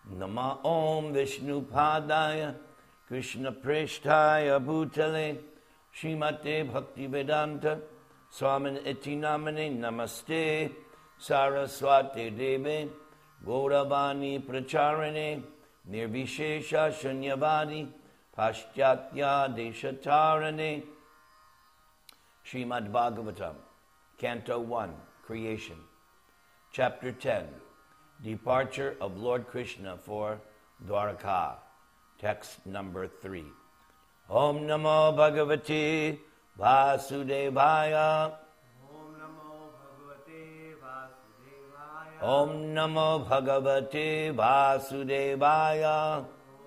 Nama Om Vishnu Padaya Krishna Prishtaya Bhutale Srimate Bhaktivedanta Swamin Iti Namane Namaste Saraswati Deve Gauravani Pracharane Nirvishesha Shunyavadi Paschatya Deshatarane. Srimad Bhagavatam, Canto 1, Creation, Chapter 10, Departure of Lord Krishna for Dwaraka, Text number 3. Om Namo Bhagavate Vasudevaya. Om Namo Bhagavate Vasudevaya.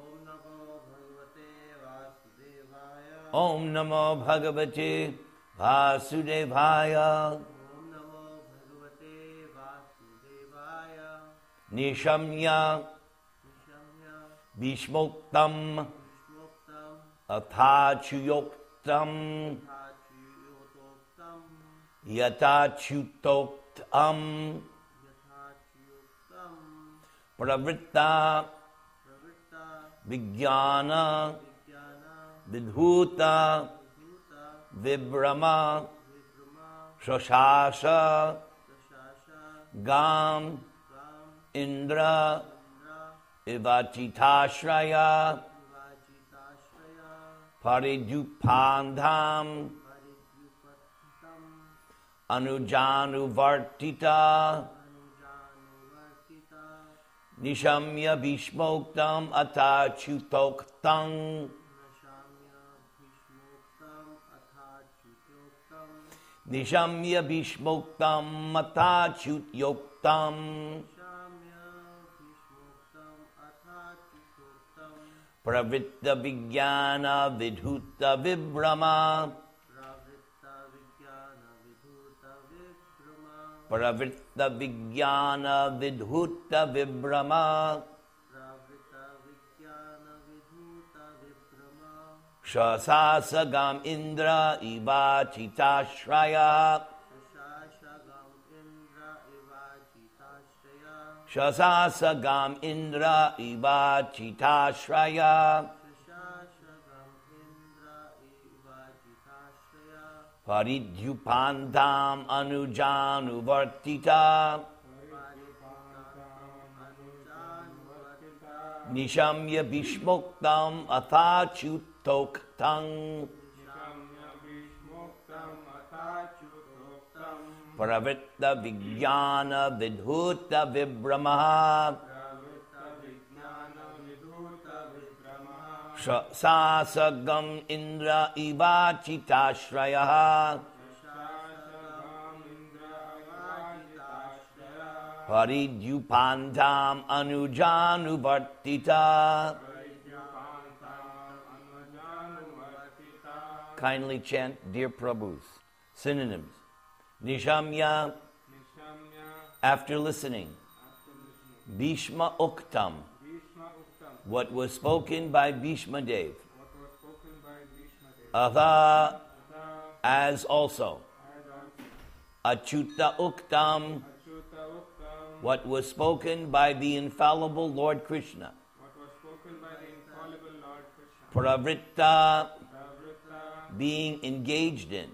Om Namo Bhagavate Vasudevaya. Nishamya Bhishmoktam Athachuyoktam Yatachutoktam Pravritta Vijnana Vidhuta Vibrama Shashasha Gam Indra Ivachitashraya Paridupandham Anujanuvartita Nishamya Bhishmoktam Atachutoktam Nishamya Bhishmoktam Atachutoktam Pravritta Vijnana Vidhuta Vibrama Pravritta Vijnana Vidhuta Vibrama Shasasagam Indra Ivachitashraya Shasasagam Indra Ivachitashraya Paridupandam Anujanuvartita Nishamya Bhishmoktam Athachutoktam Pravritta Vijnana Vidhuta Vibrama Sasagam Indra Ivachitashraya Paridupandam Anujanuvartita. Kindly chant Dear Prabhus. Synonyms. Nishamya, after listening. Bhishma Uktam, what was spoken by Bhishma Dev. Atha, as also. Achyuta Uktam, what was spoken by the infallible Lord Krishna. Pravritta, being engaged in.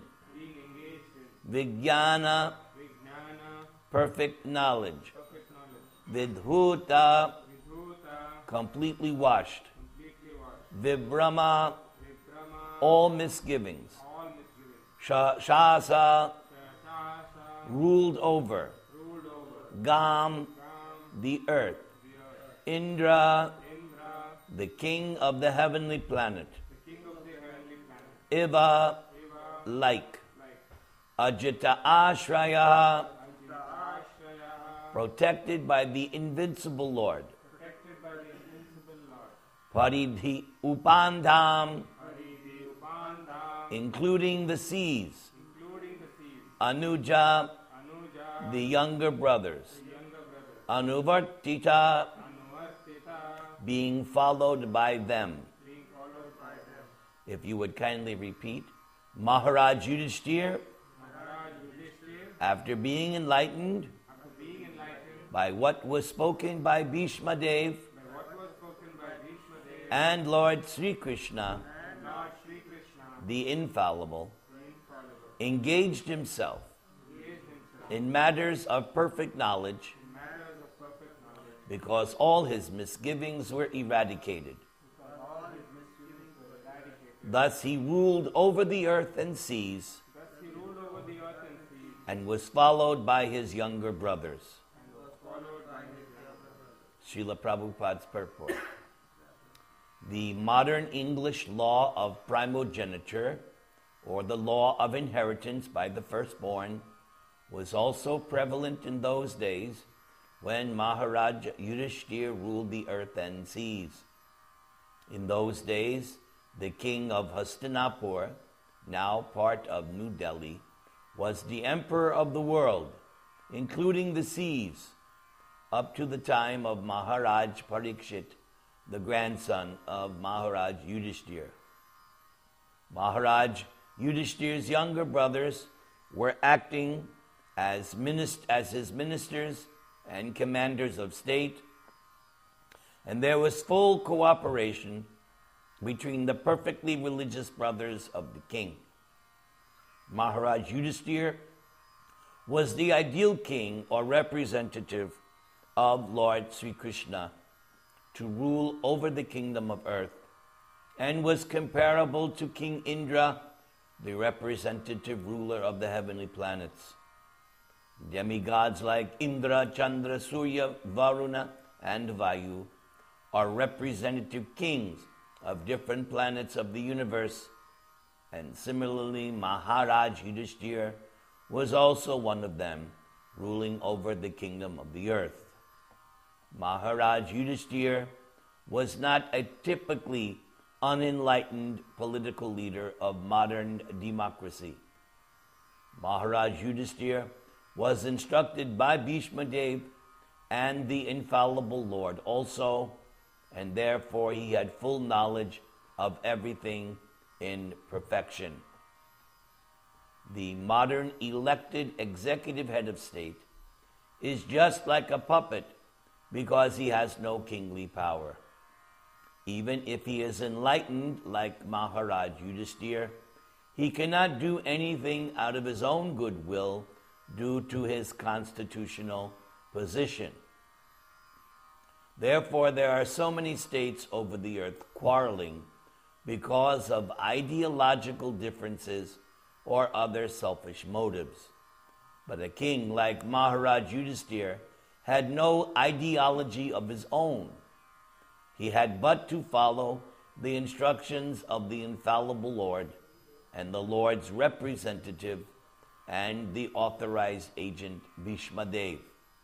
Vijnana, perfect knowledge. Vidhuta, completely washed. Vibrama, all misgivings. Shasa, ruled over. Gam, the earth. Indra, the king of the heavenly planet. Iva, like. Ajita Ashraya, protected by the invincible Lord. Paridhi Upandham, including the seas. Anuja, the younger brothers. Anuvartita, being followed by them. If you would kindly repeat. Maharaj Yudhishthir, after being enlightened by what was spoken by Bhishma Dev, and Lord Sri Krishna, the infallible, engaged himself in matters of perfect knowledge, because all his misgivings were eradicated. Thus he ruled over the earth and seas, and was followed by his younger brothers. Srila Prabhupada's purport. The modern English law of primogeniture, or the law of inheritance by the firstborn, was also prevalent in those days when Maharaj Yudhishthira ruled the earth and seas. In those days, the king of Hastinapur, now part of New Delhi, was the emperor of the world, including the seas, up to the time of Maharaj Parikshit, the grandson of Maharaj Yudhishthira. Maharaj Yudhishthira's younger brothers were acting as his ministers and commanders of state, and there was full cooperation between the perfectly religious brothers of the king. Maharaj Yudhishthira was the ideal king or representative of Lord Sri Krishna to rule over the kingdom of earth, and was comparable to King Indra, the representative ruler of the heavenly planets. Demigods like Indra, Chandra, Surya, Varuna, and Vayu are representative kings of different planets of the universe, and similarly Maharaj Yudhishthira was also one of them, ruling over the kingdom of the earth. Maharaj Yudhishthira was not a typically unenlightened political leader of modern democracy. Maharaj Yudhishthira was instructed by Bhishma Dev and the infallible Lord also, and therefore he had full knowledge of everything in perfection. The modern elected executive head of state is just like a puppet because he has no kingly power. Even if he is enlightened like Maharaj Yudhishthira, he cannot do anything out of his own goodwill due to his constitutional position. Therefore, there are so many states over the earth quarreling because of ideological differences or other selfish motives. But a king like Maharaj Yudhishthira had no ideology of his own. He had but to follow the instructions of the infallible Lord and the Lord's representative and the authorized agent Bhishma Dev.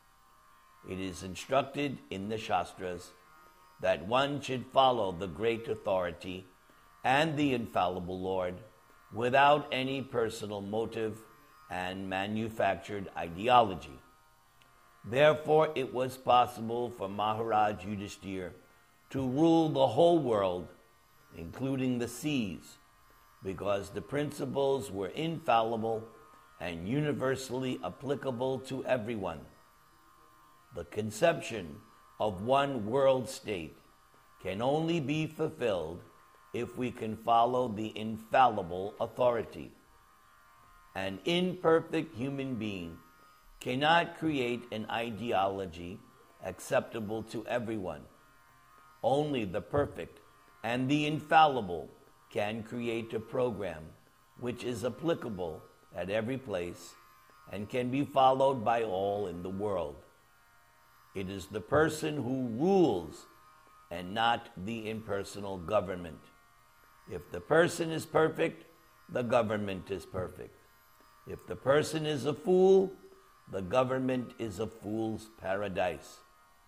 It is instructed in the Shastras that one should follow the great authority and the infallible Lord without any personal motive and manufactured ideology. Therefore, it was possible for Maharaj Yudhishthira to rule the whole world, including the seas, because the principles were infallible and universally applicable to everyone. The conception of one world state can only be fulfilled if we can follow the infallible authority. An imperfect human being cannot create an ideology acceptable to everyone. Only the perfect and the infallible can create a program which is applicable at every place and can be followed by all in the world. It is the person who rules and not the impersonal government. If the person is perfect, the government is perfect. If the person is a fool, the government is a fool's paradise.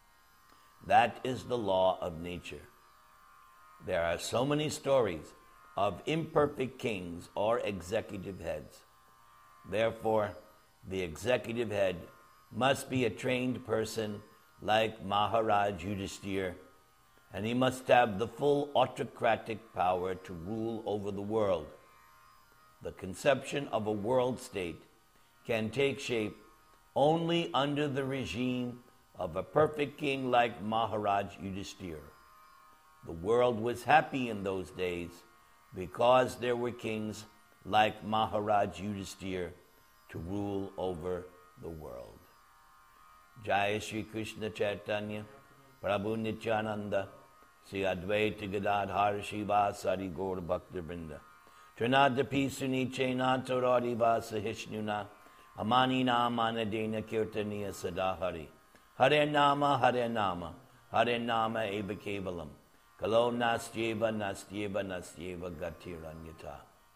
That is the law of nature. There are so many stories of imperfect kings or executive heads. Therefore, the executive head must be a trained person like Maharaj Yudhishthira, and he must have the full autocratic power to rule over the world. The conception of a world state can take shape only under the regime of a perfect king like Maharaj Yudhishthira. The world was happy in those days because there were kings like Maharaj Yudhishthir to rule over the world. Jai Shri Krishna Chaitanya Prabhu Nityananda Sri Advaita Gadadhar Shiva Sari Gaur Bhakta Vrinda Trinadapi Suniche Nataradi Vasa Hishnuna Amani Namana Dena Kirtaniya Sadahari Hare Nama Hare Nama Hare Nama Eva Kevalam Kalo Nastyeva Nastyeva Nastyeva Gatiranyata.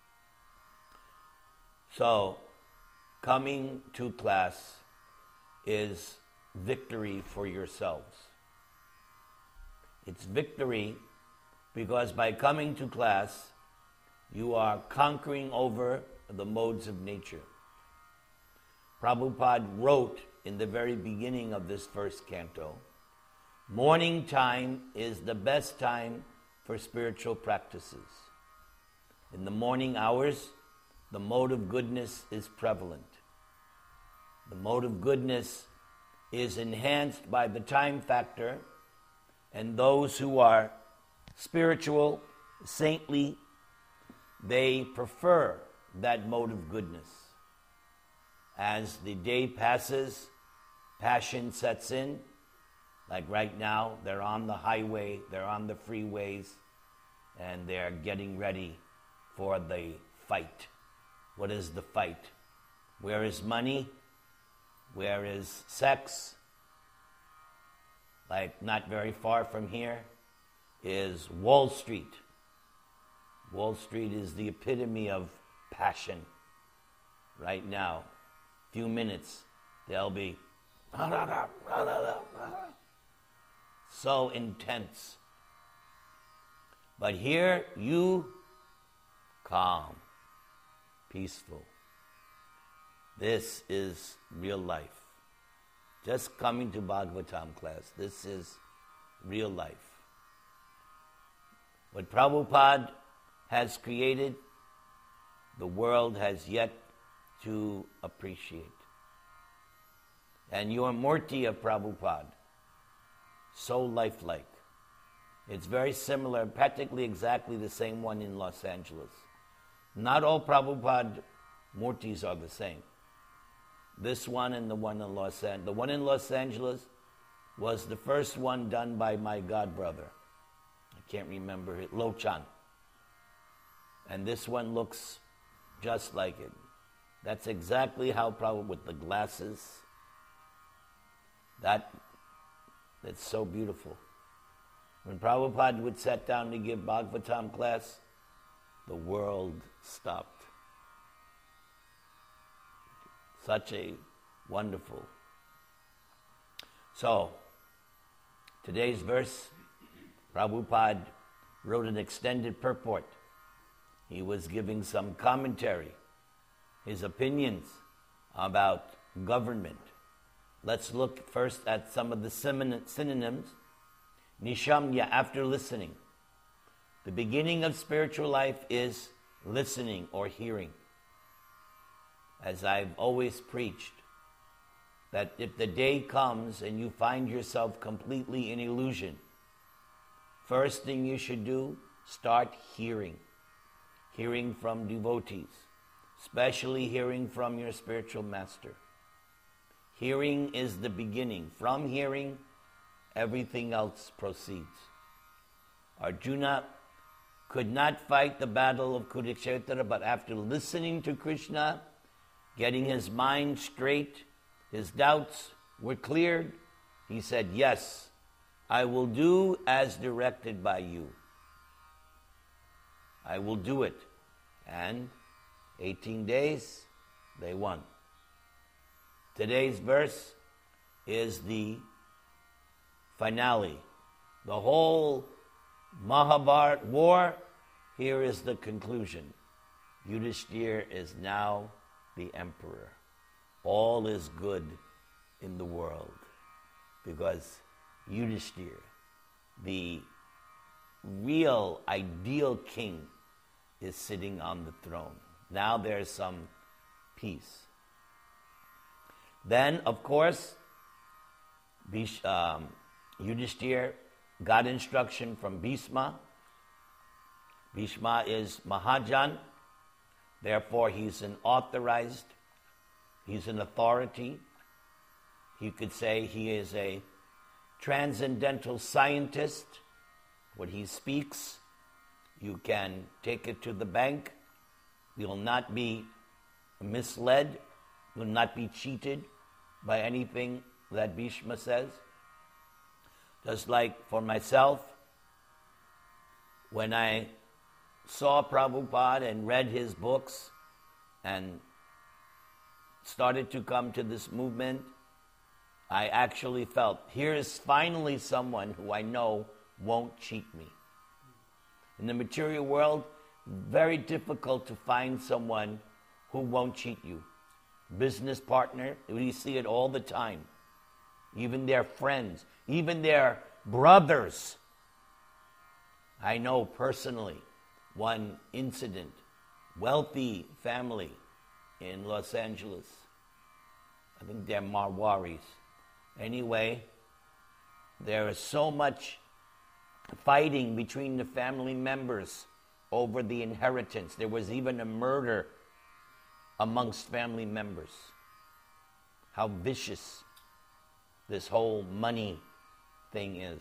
So, coming to class is victory for yourselves. It's victory because by coming to class, you are conquering over the modes of nature. Prabhupada wrote in the very beginning of this first canto, morning time is the best time for spiritual practices. In the morning hours, the mode of goodness is prevalent. The mode of goodness is enhanced by the time factor, and those who are spiritual, saintly, they prefer that mode of goodness. As the day passes, passion sets in. Like right now, they're on the highway, they're on the freeways, and they're getting ready for the fight. What is the fight? Where is money? Where is sex? Like not very far from here is Wall Street. Wall Street is the epitome of passion. Right now, few minutes, they'll be so intense. But here, you calm, peaceful. This is real life. Just coming to Bhagavatam class, this is real life. What Prabhupada has created, the world has yet to appreciate. And your Murti of Prabhupada, so lifelike. It's very similar, practically exactly the same one in Los Angeles. Not all Prabhupada Murtis are the same. This one and the one in Los Angeles. The one in Los Angeles was the first one done by my godbrother. I can't remember it, Lochan. And this one looks just like it. That's exactly how Prabhupada, with the glasses, that's so beautiful. When Prabhupada would sit down to give Bhagavatam class, the world stopped. Such a wonderful. So, today's verse, Prabhupada wrote an extended purport. He was giving some commentary, his opinions about government. Let's look first at some of the synonyms. Nishamya, after listening. The beginning of spiritual life is listening or hearing. As I've always preached, that if the day comes and you find yourself completely in illusion, first thing you should do, start hearing. Hearing from devotees, especially hearing from your spiritual master. Hearing is the beginning. From hearing, everything else proceeds. Arjuna could not fight the battle of Kurukshetra, but after listening to Krishna, getting his mind straight, his doubts were cleared, he said, yes, I will do as directed by you. I will do it. And 18 days, they won. Today's verse is the finale. The whole Mahabharata war, here is the conclusion. Yudhishthir is now the emperor. All is good in the world because Yudhishthir, the real ideal king, is sitting on the throne. Now there's some peace. Then, of course, Yudhishthir got instruction from Bhishma. Bhishma is Mahajan, therefore he's an authority. You could say he is a transcendental scientist. What he speaks, you can take it to the bank. You'll not be misled. You'll not be cheated by anything that Bhishma says. Just like for myself, when I saw Prabhupada and read his books and started to come to this movement, I actually felt, here is finally someone who I know won't cheat me. In the material world, very difficult to find someone who won't cheat you. Business partner, we see it all the time. Even their friends, even their brothers. I know personally one incident, wealthy family in Los Angeles. I think they're Marwaris. Anyway, there is so much fighting between the family members over the inheritance. There was even a murder amongst family members. How vicious this whole money thing is.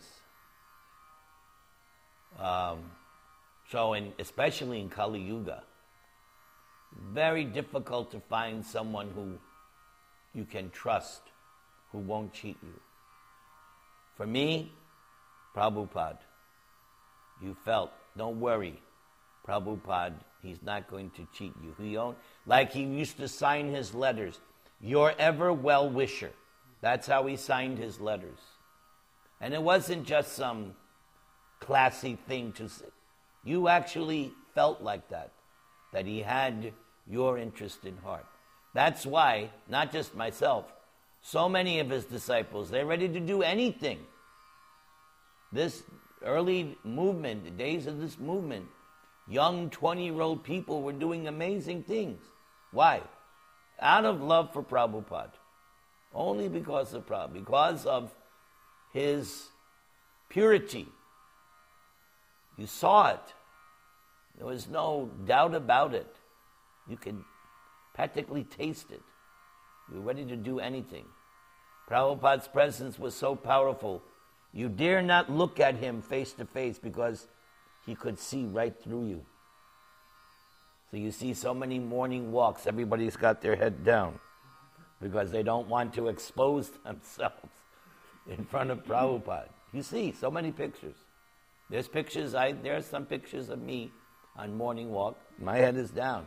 Especially in Kali Yuga, very difficult to find someone who you can trust, who won't cheat you. For me, Prabhupada, you felt, don't worry, Prabhupada, he's not going to cheat you. Like he used to sign his letters, your ever well-wisher. That's how he signed his letters. And it wasn't just some classy thing to say. You actually felt like that he had your interest in heart. That's why, not just myself, so many of his disciples, they're ready to do anything. This early movement, the days of this movement, young 20-year-old people were doing amazing things. Why? Out of love for Prabhupada. Only because of Prabhupada, because of his purity. You saw it. There was no doubt about it. You could practically taste it. You were ready to do anything. Prabhupada's presence was so powerful, you dare not look at him face to face because he could see right through you. So you see so many morning walks, everybody's got their head down because they don't want to expose themselves in front of Prabhupada. You see so many pictures. There are some pictures of me on morning walk. My head is down.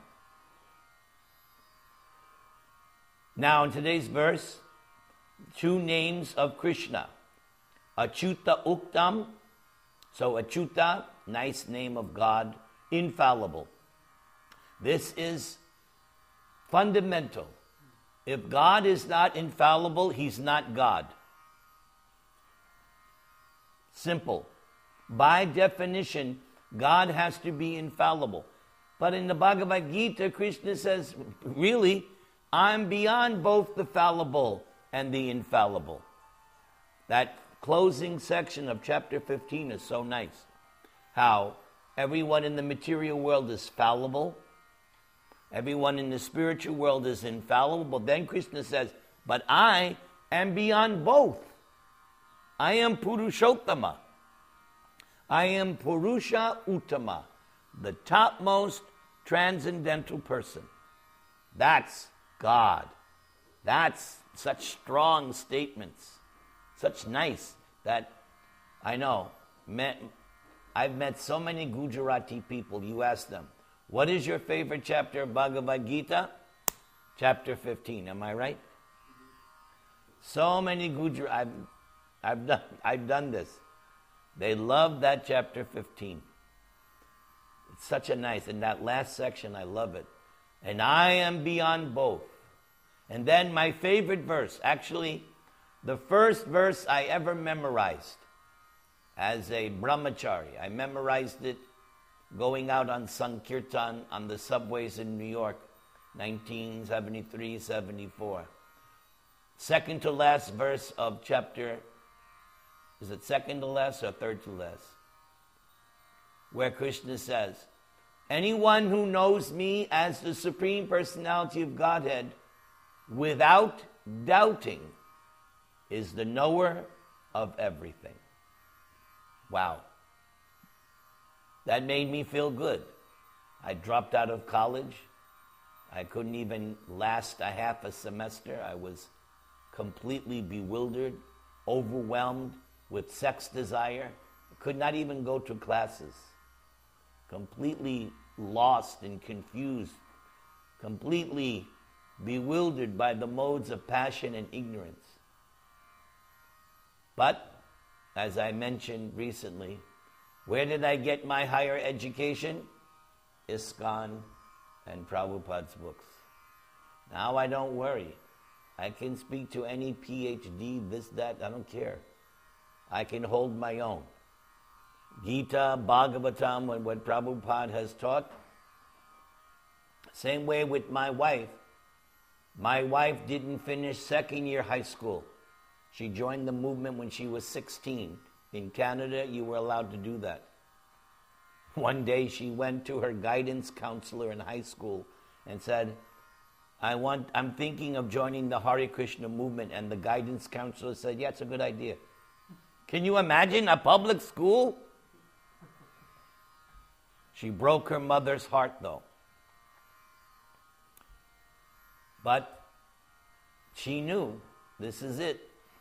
Now in today's verse, two names of Krishna. Achyuta Uktam. So Achyuta, nice name of God, infallible. This is fundamental. If God is not infallible, he's not God. Simple. By definition, God has to be infallible. But in the Bhagavad Gita, Krishna says, really, I'm beyond both the fallible and the infallible. That closing section of chapter 15 is so nice. How everyone in the material world is fallible. Everyone in the spiritual world is infallible. But then Krishna says, but I am beyond both. I am Purushottama. I am Purusha Uttama, the topmost transcendental person. That's God. That's such strong statements. Such nice that I know. I've met so many Gujarati people. You ask them, what is your favorite chapter of Bhagavad Gita? Chapter 15. Am I right? So many Gujarati. I've done this. They love that chapter 15. It's such a nice, in that last section, I love it. And I am beyond both. And then my favorite verse, actually, the first verse I ever memorized as a brahmachari. I memorized it going out on Sankirtan on the subways in New York, 1973-74. Second to last verse of chapter is it second to last or third to last? Where Krishna says, anyone who knows me as the Supreme Personality of Godhead without doubting is the knower of everything. Wow. That made me feel good. I dropped out of college. I couldn't even last a half a semester. I was completely bewildered, overwhelmed with sex desire. I could not even go to classes. Completely lost and confused, completely bewildered by the modes of passion and ignorance. But, as I mentioned recently, where did I get my higher education? ISKCON and Prabhupada's books. Now I don't worry. I can speak to any PhD, this, that, I don't care. I can hold my own. Gita, Bhagavatam, and what Prabhupada has taught. Same way with my wife. My wife didn't finish second year high school. She joined the movement when she was 16. In Canada, you were allowed to do that. One day she went to her guidance counselor in high school and said, I'm thinking of joining the Hare Krishna movement. And the guidance counselor said, yeah, it's a good idea. Can you imagine a public school? She broke her mother's heart, though. But she knew this is it.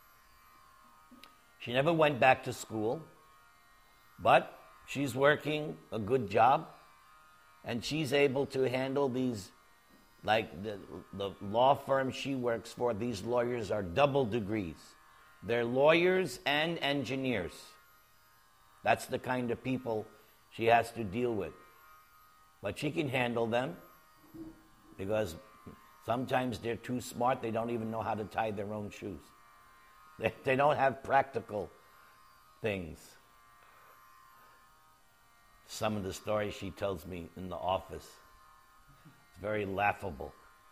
She never went back to school, but she's working a good job, and she's able to handle these, like the law firm she works for, these lawyers are double degrees. They're lawyers and engineers. That's the kind of people she has to deal with. But she can handle them because sometimes they're too smart. They don't even know how to tie their own shoes. They don't have practical things. Some of the stories she tells me in the office, it's very laughable.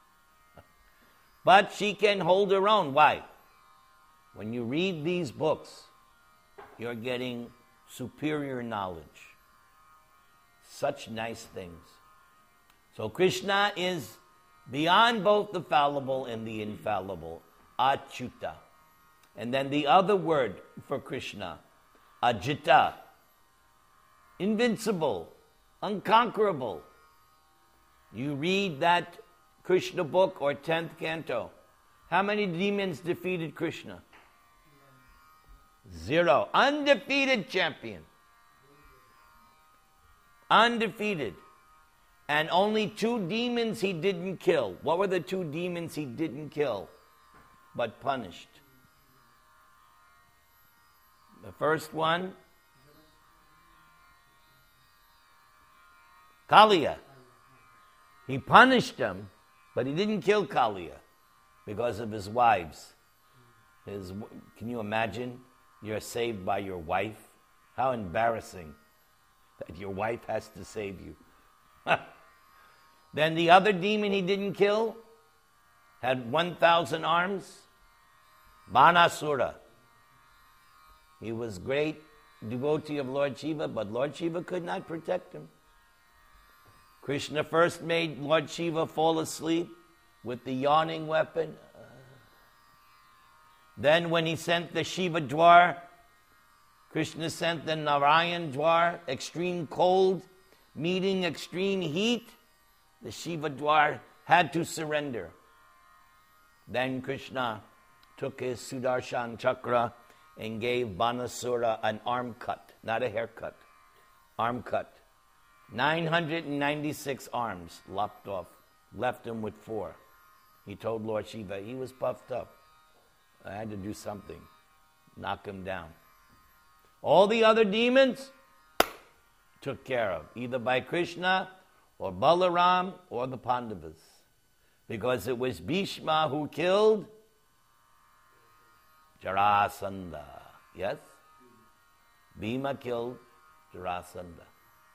But she can hold her own. Why? When you read these books, you're getting superior knowledge. Such nice things. So Krishna is beyond both the fallible and the infallible. Achyuta. And then the other word for Krishna, Ajita. Invincible, unconquerable. You read that Krishna book or 10th canto. How many demons defeated Krishna? 0. Undefeated champion. Undefeated. And only 2 demons he didn't kill. What were the 2 demons he didn't kill, but punished? The first one, Kaliya. He punished him, but he didn't kill Kaliya because of his wives. Can you imagine? You're saved by your wife. How embarrassing that your wife has to save you. Then the other demon he didn't kill had 1,000 arms. Banasura. He was great devotee of Lord Shiva, but Lord Shiva could not protect him. Krishna first made Lord Shiva fall asleep with the yawning weapon. Then when he sent the Shiva Dwar, Krishna sent the Narayan Dwar, extreme cold, meeting extreme heat. The Shiva Dwar had to surrender. Then Krishna took his Sudarshan Chakra and gave Banasura an arm cut, not a haircut, arm cut. 996 arms lopped off, left him with 4. He told Lord Shiva, he was puffed up. I had to do something, knock him down. All the other demons took care of, either by Krishna or Balaram or the Pandavas. Because it was Bhishma who killed Jarasandha. Yes? Bhima killed Jarasandha.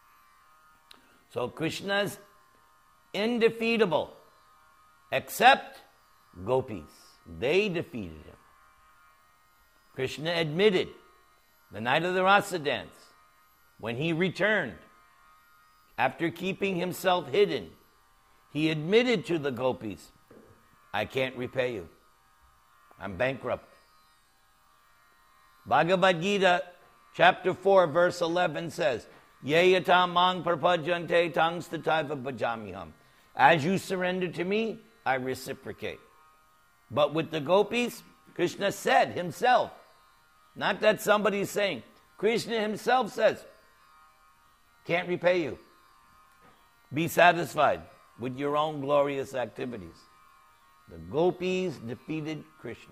So Krishna's indefeatable, except gopis. They defeated him. Krishna admitted the night of the rasa dance, when he returned, after keeping himself hidden, he admitted to the gopis, I can't repay you. I'm bankrupt. Bhagavad Gita, chapter 4, verse 11 says, Yeyatam mang prapajante tangstataiva bhajamiham. As you surrender to me, I reciprocate. But with the gopis, Krishna said himself, not that somebody's saying, Krishna himself says, can't repay you. Be satisfied with your own glorious activities. The gopis defeated Krishna.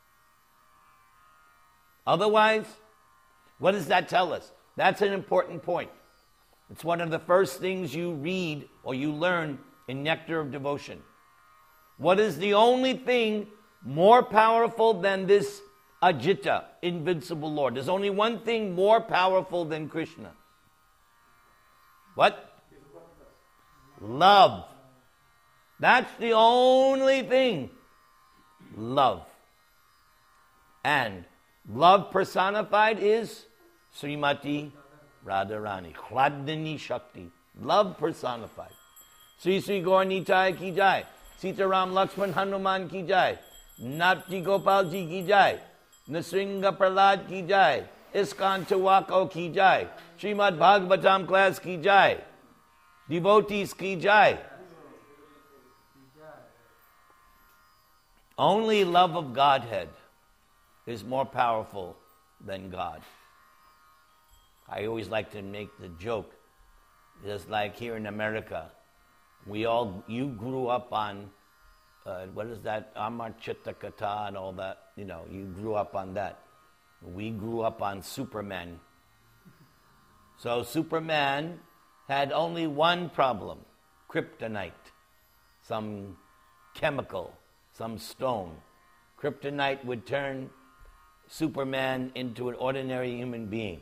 Otherwise, what does that tell us? That's an important point. It's one of the first things you read or you learn in Nectar of Devotion. What is the only thing more powerful than this Ajita, invincible Lord? There's only one thing more powerful than Krishna. What? Love. That's the only thing. Love. And love personified is Srimati Radharani. Hladini Shakti. Love personified. Sri Sri Gaur Nitai ki jai. Sitaram Lakshman Hanuman ki jai. Natji Gopal ji ki jai. Nasringa Prahlad ki jai. Iskan Tawako ki jai. Srimad Bhagavatam class ki jai. Devotees ki jai. Only love of Godhead is more powerful than God. I always like to make the joke, just like here in America, you grew up on, what is that, Amar Chitta Katha and all that, you grew up on that. We grew up on Superman. So Superman had only one problem, kryptonite, some chemical, some stone. Kryptonite would turn Superman into an ordinary human being.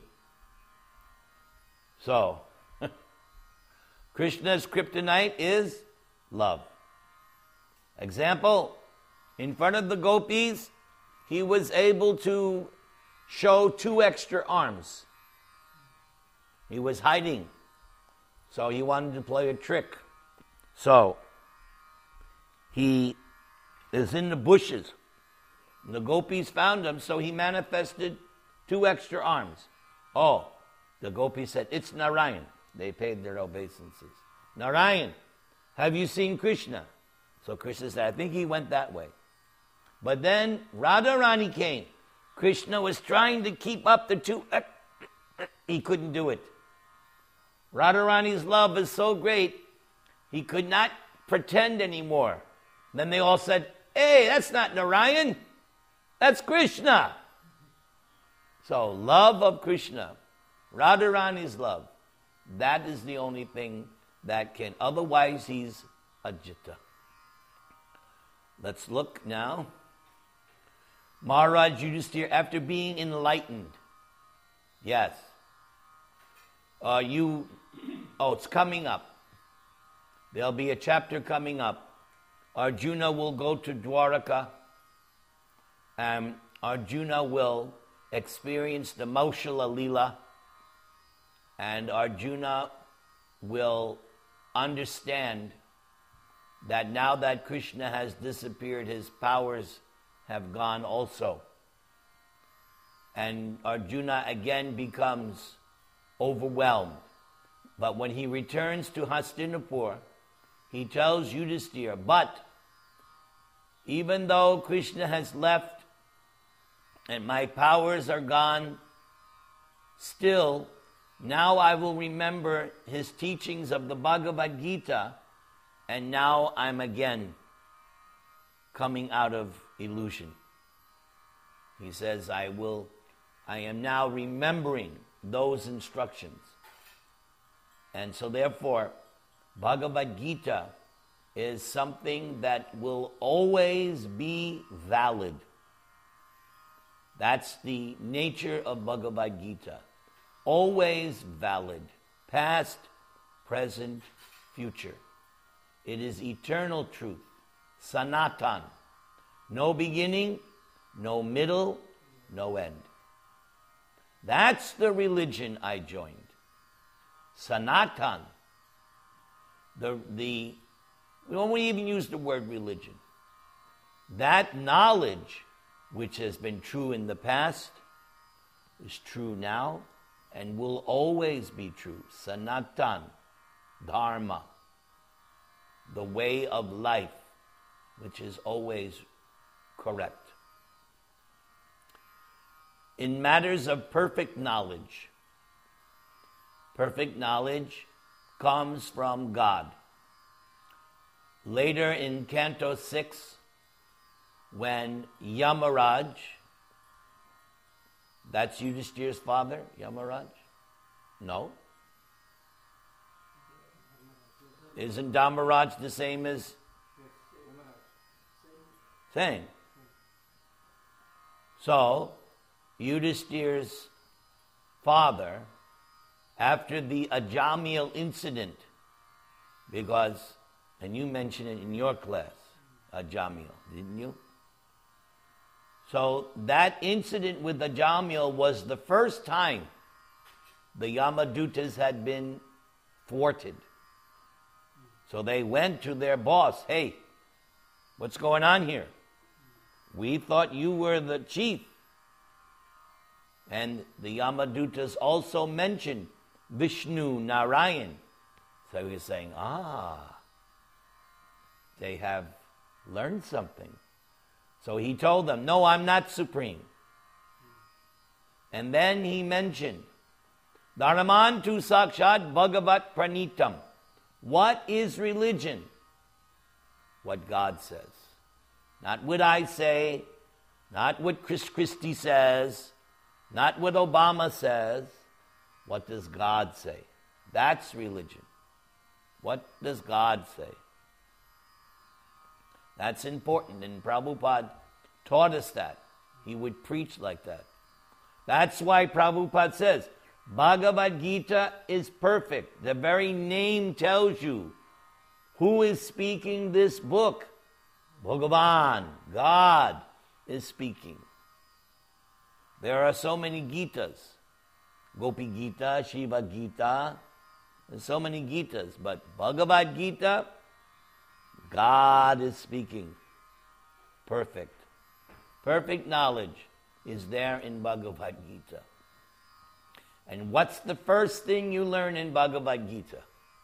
So, Krishna's kryptonite is love. Example, in front of the gopis, he was able to show 2 extra arms. He was hiding, so he wanted to play a trick. So, he is in the bushes. And the gopis found him, so he manifested 2 extra arms. Oh, the gopis said, it's Narayan. They paid their obeisances. Narayan, have you seen Krishna? So Krishna said, I think he went that way. But then Radharani came. Krishna was trying to keep up the 2. He couldn't do it. Radharani's love is so great, he could not pretend anymore. Then they all said, hey, that's not Narayan. That's Krishna. So love of Krishna, Radharani's love, that is the only thing that can, otherwise he's Ajita. Let's look now. Maharaj Yudhisthira, after being enlightened, yes. It's coming up. There'll be a chapter coming up. Arjuna will go to Dwaraka, and Arjuna will experience the Maushala Leela, and Arjuna will understand that now that Krishna has disappeared, his powers have gone also. And Arjuna again becomes overwhelmed. But when he returns to Hastinapur, he tells Yudhisthira, but even though Krishna has left and my powers are gone, still, now I will remember his teachings of the Bhagavad Gita, and now I'm again coming out of illusion. He says, I am now remembering those instructions. And so therefore, Bhagavad Gita is something that will always be valid. That's the nature of Bhagavad Gita. Always valid. Past, present, future. It is eternal truth. Sanatan. No beginning, no middle, no end. That's the religion I joined. Sanatan. We don't even use the word religion. That knowledge, which has been true in the past, is true now and will always be true. Sanatan, Dharma, the way of life, which is always correct. In matters of perfect knowledge comes from God. Later in Canto 6, when Yamaraj, that's Yudhishthira's father, Yamaraj? No. Isn't Dharmaraj the same as? Same. So, Yudhishthira's father, after the Ajamil incident, because, and you mentioned it in your class, Ajamil, didn't you? So that incident with Ajamil was the first time the Yamadutas had been thwarted. So they went to their boss, hey, what's going on here? We thought you were the chief. And the Yamadutas also mentioned Vishnu, Narayan. So he was saying, they have learned something. So he told them, no, I'm not supreme. And then he mentioned, Dharman tu sakshat bhagavat pranitam. What is religion? What God says. Not what I say, not what Chris Christie says, not what Obama says. What does God say? That's religion. What does God say? That's important, and Prabhupada taught us that. He would preach like that. That's why Prabhupada says, Bhagavad Gita is perfect. The very name tells you who is speaking this book. Bhagavan, God, is speaking. There are so many Gitas. Gopi Gita, Shiva Gita. There's so many Gitas. But Bhagavad Gita, God is speaking. Perfect. Perfect knowledge is there in Bhagavad Gita. And what's the first thing you learn in Bhagavad Gita?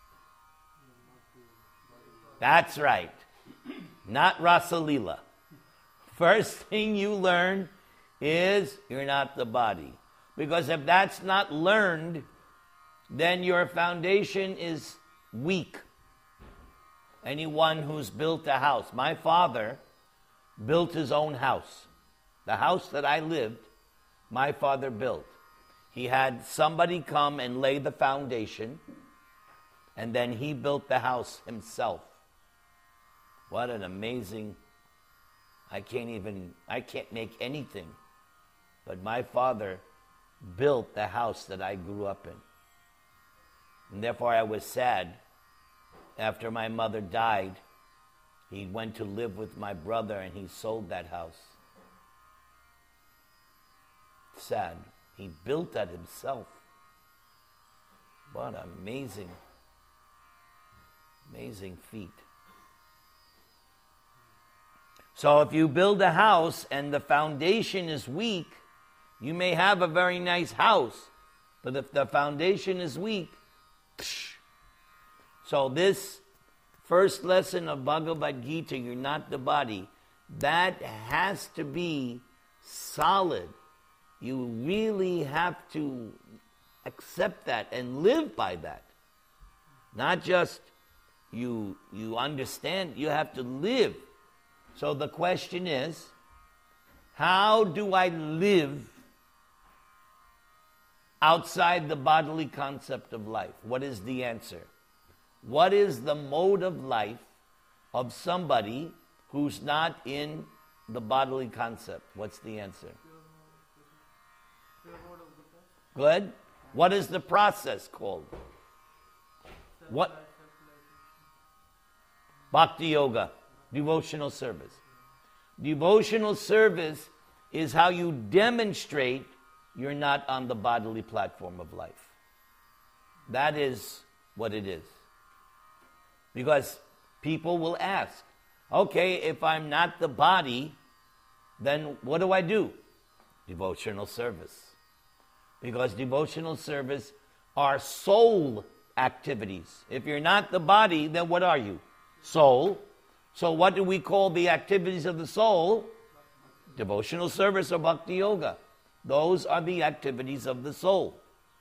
That's right. Not Rasalila. First thing you learn is you're not the body. Because if that's not learned, then your foundation is weak. Anyone who's built a house. My father built his own house. The house that I lived, my father built. He had somebody come and lay the foundation, and then he built the house himself. What an amazing, I can't make anything. But my father built the house that I grew up in. And therefore I was sad. After my mother died, he went to live with my brother and he sold that house. Sad. He built that himself. What amazing, amazing feat. So if you build a house and the foundation is weak, you may have a very nice house, but if the foundation is weak, so this first lesson of Bhagavad Gita, you're not the body, that has to be solid. You really have to accept that and live by that. Not just you understand, you have to live. So the question is, how do I live outside the bodily concept of life? What is the answer? What is the mode of life of somebody who's not in the bodily concept? What's the answer? Good. What is the process called? What? Bhakti Yoga, devotional service. Devotional service is how you demonstrate you're not on the bodily platform of life. That is what it is. Because people will ask, okay, if I'm not the body, then what do I do? Devotional service. Because devotional service are soul activities. If you're not the body, then what are you? Soul. So what do we call the activities of the soul? Devotional service or bhakti yoga. Those are the activities of the soul.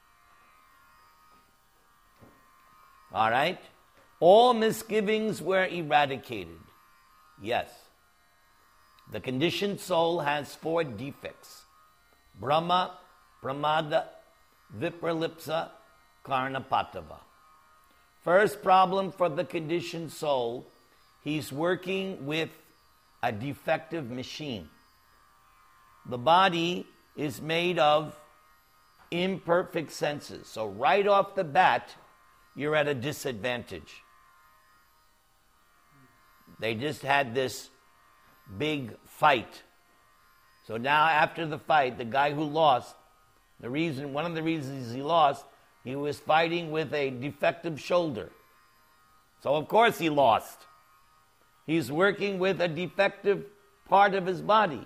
All right? All misgivings were eradicated. Yes. The conditioned soul has 4 defects. Brahma, Pramada, Vipralipsa, Karnapatava. First problem for the conditioned soul, he's working with a defective machine. The body is made of imperfect senses. So right off the bat, you're at a disadvantage. They just had this big fight. So now after the fight, the guy who lost, one of the reasons he lost, he was fighting with a defective shoulder. So of course he lost. He's working with a defective part of his body.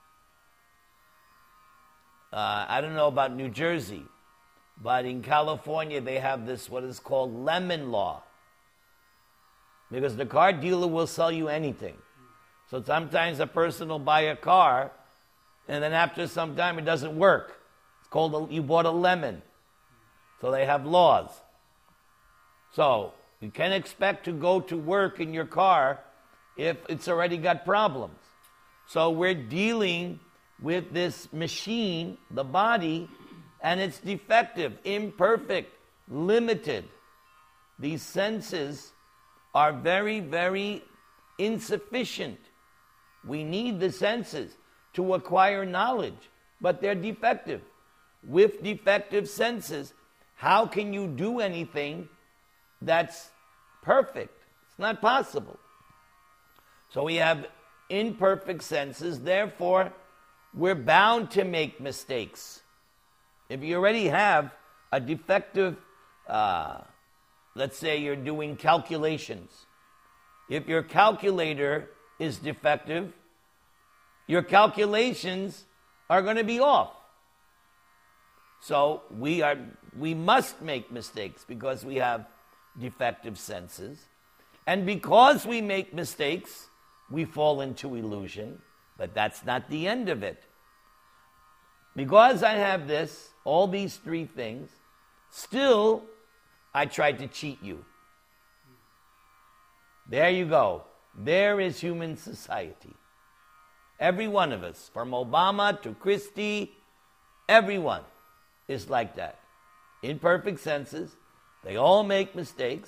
I don't know about New Jersey, but in California they have this, what is called lemon law. Because the car dealer will sell you anything. So sometimes a person will buy a car, and then after some time it doesn't work. It's called, you bought a lemon. So they have laws. So you can't expect to go to work in your car if it's already got problems. So we're dealing with this machine, the body, and it's defective, imperfect, limited. These senses are very, very insufficient. We need the senses to acquire knowledge, but they're defective. With defective senses, how can you do anything that's perfect? It's not possible. So we have imperfect senses, therefore we're bound to make mistakes. If you already have a defective, let's say you're doing calculations. If your calculator is defective, your calculations are going to be off. So we must make mistakes because we have defective senses. And because we make mistakes, we fall into illusion. But that's not the end of it. Because I have this, all these 3 things, still I tried to cheat you. There you go. There is human society. Every one of us, from Obama to Christie, everyone is like that. Imperfect senses. They all make mistakes.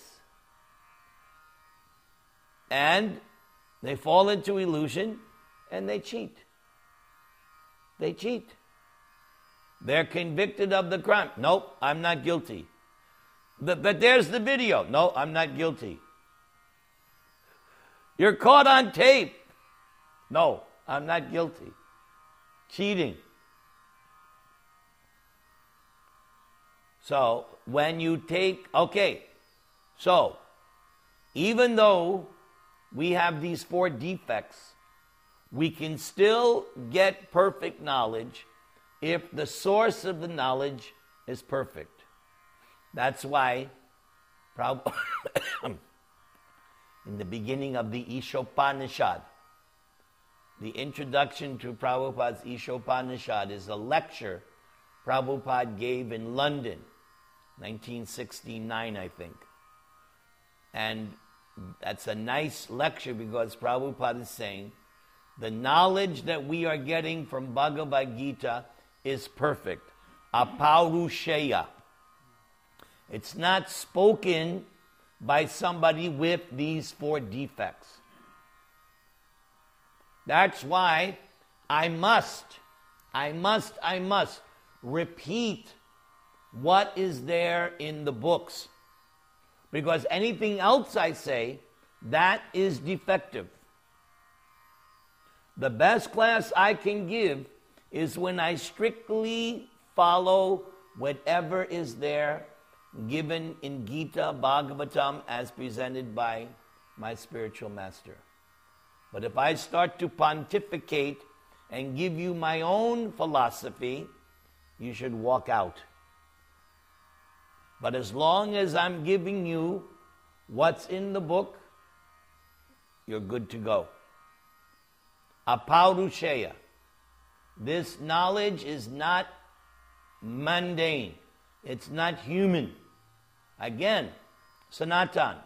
And they fall into illusion and they cheat. They cheat. They're convicted of the crime. Nope, I'm not guilty. But there's the video. No, I'm not guilty. You're caught on tape. No, I'm not guilty. Cheating. So, when you take, so, even though we have these 4 defects, we can still get perfect knowledge if the source of the knowledge is perfect. That's why, in the beginning of the Ishopanishad, the introduction to Prabhupada's Ishopanishad is a lecture Prabhupada gave in London, 1969, I think. And that's a nice lecture because Prabhupada is saying the knowledge that we are getting from Bhagavad Gita is perfect. Aparusheya. It's not spoken by somebody with these 4 defects. That's why I must repeat what is there in the books. Because anything else I say, that is defective. The best class I can give is when I strictly follow whatever is there given in Gita, Bhagavatam, as presented by my spiritual master. But if I start to pontificate and give you my own philosophy, you should walk out. But as long as I'm giving you what's in the book, you're good to go. Apaurushaya. This knowledge is not mundane. It's not human. Again, Sanatan.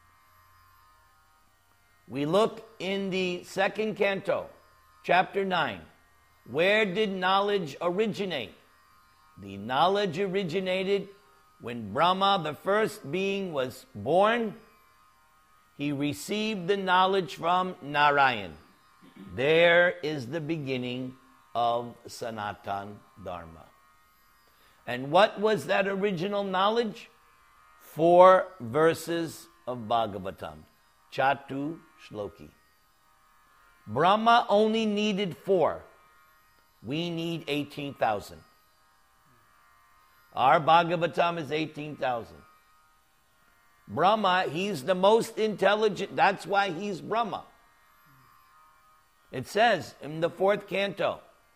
We look in the second canto, chapter 9. Where did knowledge originate? The knowledge originated when Brahma, the first being, was born. He received the knowledge from Narayan. There is the beginning of Sanatan Dharma. And what was that original knowledge? 4 verses of Bhagavatam. Chatu Shloki. Brahma only needed 4. We need 18,000. Our Bhagavatam is 18,000. Brahma, he's the most intelligent. That's why he's Brahma. It says in the 4th canto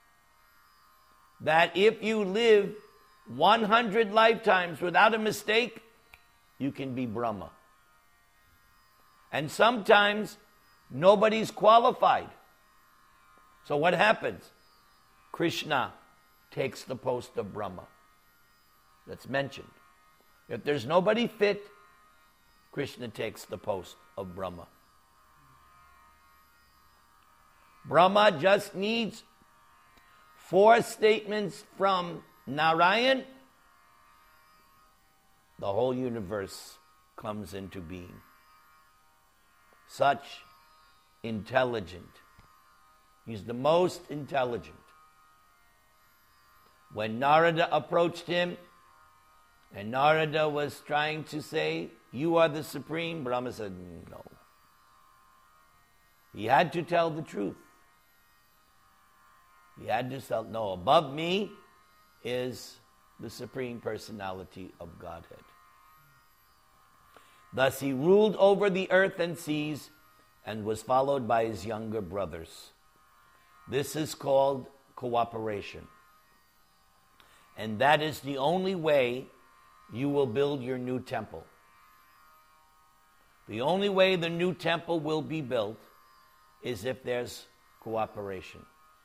that if you live 100 lifetimes without a mistake, you can be Brahma. And sometimes nobody's qualified. So what happens? Krishna takes the post of Brahma. That's mentioned. If there's nobody fit, Krishna takes the post of Brahma. Brahma just needs 4 statements from Narayan. The whole universe comes into being. Such intelligent. He's the most intelligent. When Narada approached him, and Narada was trying to say, you are the supreme, Brahma said, no. He had to tell the truth. He had to tell, no, above me is the Supreme Personality of Godhead. Thus he ruled over the earth and seas and was followed by his younger brothers. This is called cooperation. And that is the only way you will build your new temple. The only way the new temple will be built is if there's cooperation.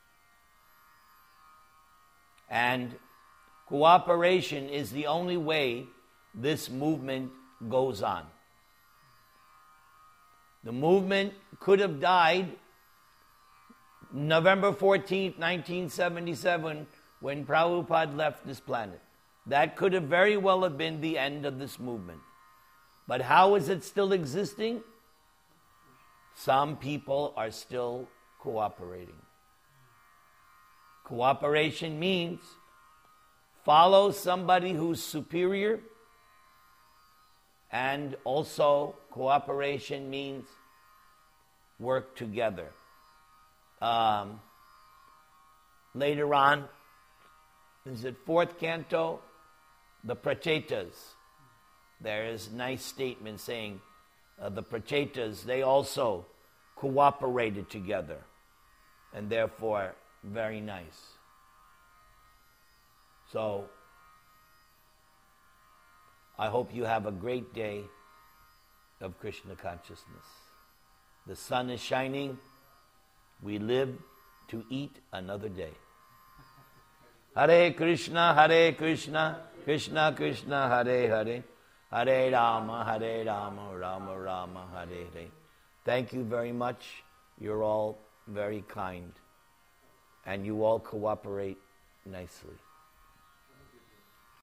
And cooperation is the only way this movement goes on. The movement could have died November 14th, 1977, when Prabhupada left this planet. That could have very well have been the end of this movement. But how is it still existing? Some people are still cooperating. Cooperation means follow somebody who's superior, and also cooperation means work together. Later on, is it 4th canto? The Prachetas. There is a nice statement saying the Prachetas, they also cooperated together, and therefore very nice. So, I hope you have a great day of Krishna consciousness. The sun is shining. We live to eat another day. Hare Krishna, Krishna Krishna, Hare Hare, Hare Rama, Rama Rama, Hare Hare. Thank you very much. You're all very kind. And you all cooperate nicely.